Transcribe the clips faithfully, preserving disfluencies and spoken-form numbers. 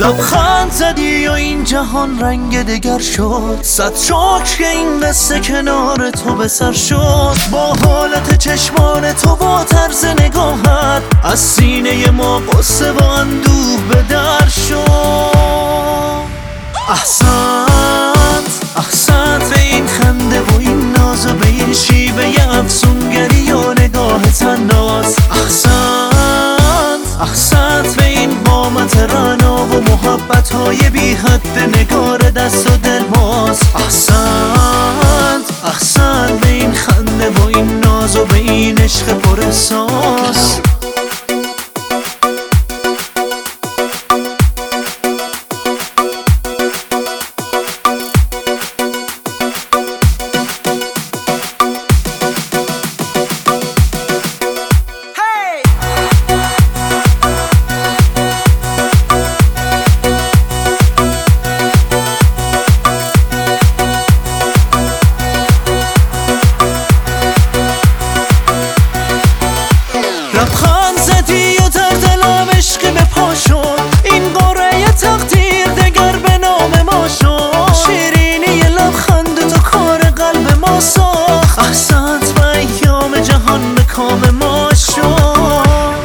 لبخند زدی و این جهان رنگ دگر شد، صد شکر که این قصه کنار تو به سر شد. با حالت چشمان تو و طرز نگاهت از سینه ما قصه و اندوه به در شد. احسنت احسنت به این خنده و این ناز و به این شیوه افسونگری و نگاه تناز. احسنت احسنت به این قامت رعنا و محبت های بی حد نگار دست و دل باز. احسنت احسنت به این خنده و این ناز و به این عشق پر احساس. لبخند زدی و در دلم عشق به پا شد، این قرعه تقدیر دگر به نام ما شد. شیرینی لبخند تو کار قلب ما ساخت. احسنت به ایام جهان به کام ما شد.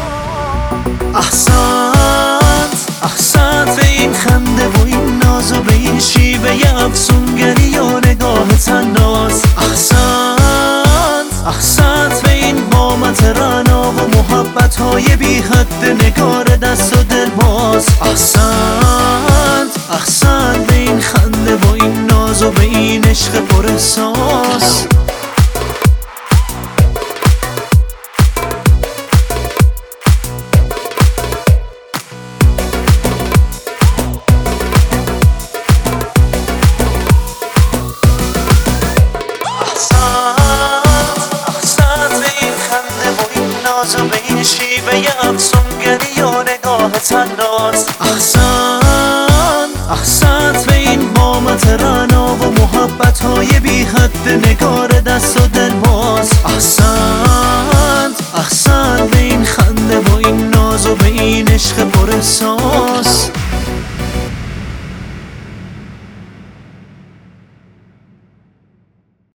احسنت احسنت به این خنده و این ناز و به این شیوه افسونگری و نگاه تناز. احسنت احسنت به این قامت رعنا و محبت های بی حد نگار دست و دل باز. احسنت احسنت به این خنده و این ناز و به این عشق پر احساس. و به این شیوه افسونگری و نگاه تناز. احسن